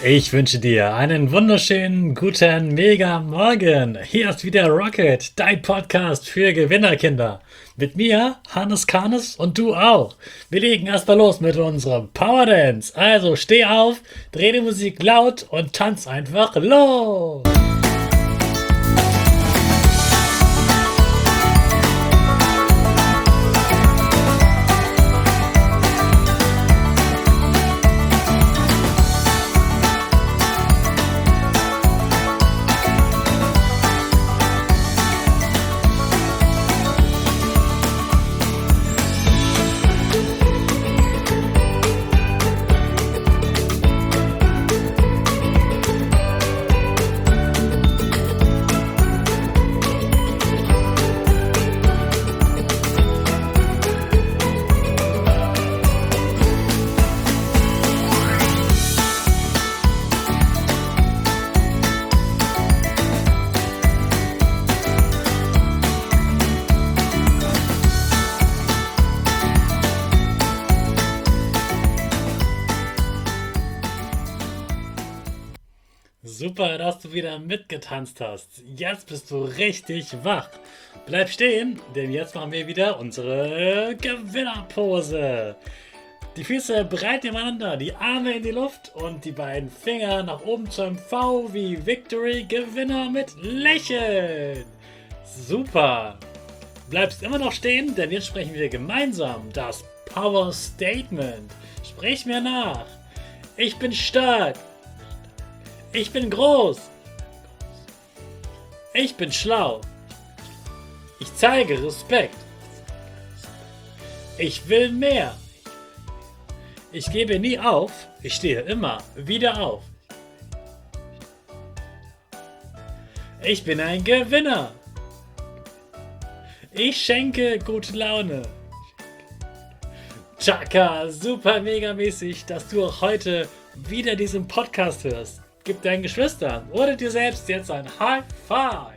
Ich wünsche dir einen wunderschönen guten Mega Morgen. Hier ist wieder Rocket, dein Podcast für Gewinnerkinder. Mit mir, Hannes Karnes, und du auch. Wir legen erstmal los mit unserem Power Dance. Also steh auf, dreh die Musik laut und tanz einfach los. Super, dass du wieder mitgetanzt hast. Jetzt bist du richtig wach. Bleib stehen, denn jetzt machen wir wieder unsere Gewinnerpose. Die Füße breit nebeneinander, die Arme in die Luft und die beiden Finger nach oben zum V wie Victory, Gewinner mit Lächeln. Super. Bleibst immer noch stehen, denn jetzt sprechen wir gemeinsam das Power Statement. Sprich mir nach. Ich bin stark. Ich bin groß. Ich bin schlau. Ich zeige Respekt. Ich will mehr. Ich gebe nie auf. Ich stehe immer wieder auf. Ich bin ein Gewinner. Ich schenke gute Laune. Chaka, super mega mäßig, dass du auch heute wieder diesen Podcast hörst. Gib deinen Geschwistern oder dir selbst jetzt ein High Five.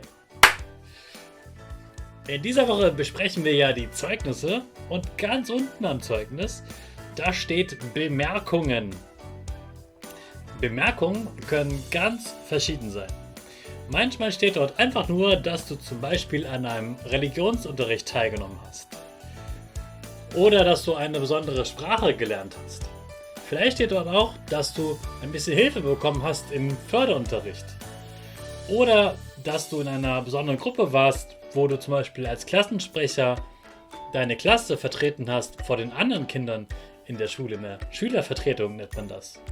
In dieser Woche besprechen wir ja die Zeugnisse und ganz unten am Zeugnis, da steht Bemerkungen. Bemerkungen können ganz verschieden sein. Manchmal steht dort einfach nur, dass du zum Beispiel an einem Religionsunterricht teilgenommen hast. Oder dass du eine besondere Sprache gelernt hast. Vielleicht steht dort auch, dass du ein bisschen Hilfe bekommen hast im Förderunterricht. Oder dass du in einer besonderen Gruppe warst, wo du zum Beispiel als Klassensprecher deine Klasse vertreten hast vor den anderen Kindern in der Schule. In der Schülervertretung nennt man das.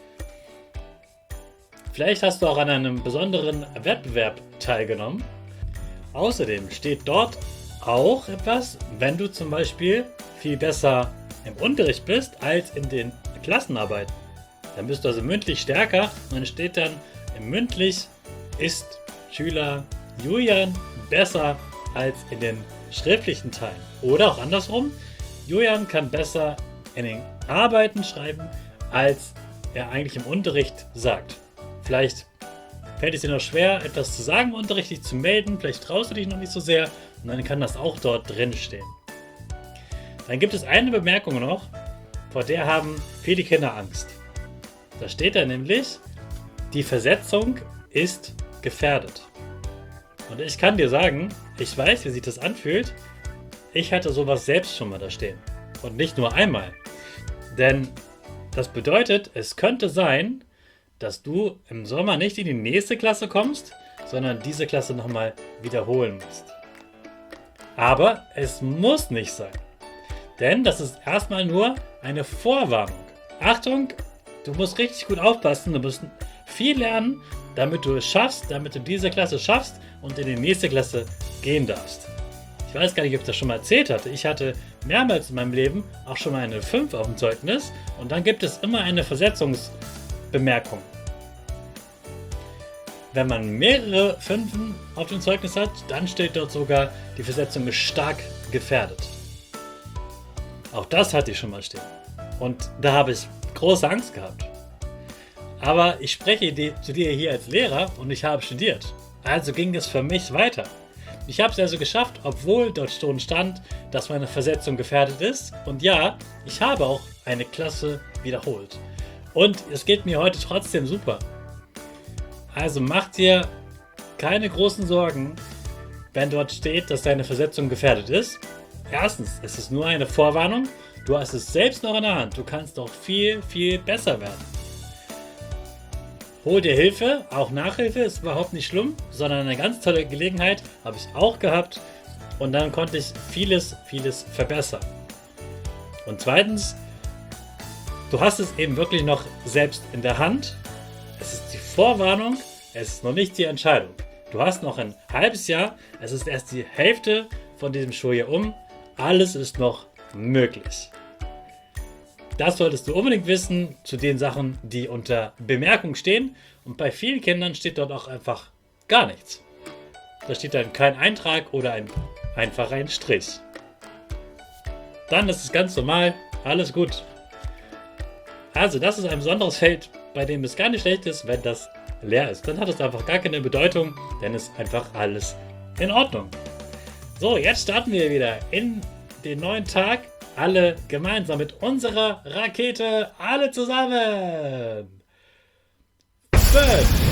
Vielleicht hast du auch an einem besonderen Wettbewerb teilgenommen. Außerdem steht dort auch etwas, wenn du zum Beispiel viel besser im Unterricht bist als in den Klassenarbeiten. Dann bist du also mündlich stärker und dann steht dann, im mündlich ist Schüler Julian besser als in den schriftlichen Teilen. Oder auch andersrum, Julian kann besser in den Arbeiten schreiben, als er eigentlich im Unterricht sagt. Vielleicht fällt es dir noch schwer, etwas zu sagen im Unterricht, dich zu melden, vielleicht traust du dich noch nicht so sehr und dann kann das auch dort drin stehen. Dann gibt es eine Bemerkung noch, vor der haben viele Kinder Angst. Da steht da nämlich, die Versetzung ist gefährdet. Und ich kann dir sagen, ich weiß, wie sich das anfühlt. Ich hatte sowas selbst schon mal da stehen. Und nicht nur einmal. Denn das bedeutet, es könnte sein, dass du im Sommer nicht in die nächste Klasse kommst, sondern diese Klasse nochmal wiederholen musst. Aber es muss nicht sein. Denn das ist erstmal nur eine Vorwarnung. Achtung, du musst richtig gut aufpassen, du musst viel lernen, damit du es schaffst, damit du diese Klasse schaffst und in die nächste Klasse gehen darfst. Ich weiß gar nicht, ob ich das schon mal erzählt hatte. Ich hatte mehrmals in meinem Leben auch schon mal eine 5 auf dem Zeugnis und dann gibt es immer eine Versetzungsbemerkung. Wenn man mehrere 5 auf dem Zeugnis hat, dann steht dort sogar, die Versetzung ist stark gefährdet. Auch das hatte ich schon mal stehen. Und da habe ich große Angst gehabt. Aber ich spreche zu dir hier als Lehrer und ich habe studiert. Also ging es für mich weiter. Ich habe es also geschafft, obwohl dort schon stand, dass meine Versetzung gefährdet ist. Und ja, ich habe auch eine Klasse wiederholt. Und es geht mir heute trotzdem super. Also mach dir keine großen Sorgen, wenn dort steht, dass deine Versetzung gefährdet ist. Erstens, es ist nur eine Vorwarnung. Du hast es selbst noch in der Hand. Du kannst doch viel, viel besser werden. Hol dir Hilfe, auch Nachhilfe ist überhaupt nicht schlimm, sondern eine ganz tolle Gelegenheit, habe ich auch gehabt. Und dann konnte ich vieles, vieles verbessern. Und zweitens, du hast es eben wirklich noch selbst in der Hand. Es ist die Vorwarnung, es ist noch nicht die Entscheidung. Du hast noch ein halbes Jahr, es ist erst die Hälfte von diesem Schuljahr um. Alles ist noch möglich. Das solltest du unbedingt wissen zu den Sachen, die unter Bemerkung stehen. Und bei vielen Kindern steht dort auch einfach gar nichts. Da steht dann kein Eintrag oder einfach ein Strich. Dann ist es ganz normal, alles gut. Also das ist ein besonderes Feld, bei dem es gar nicht schlecht ist, wenn das leer ist. Dann hat es einfach gar keine Bedeutung, denn es ist einfach alles in Ordnung. So, jetzt starten wir wieder in den neuen Tag. Alle gemeinsam mit unserer Rakete, alle zusammen. 5,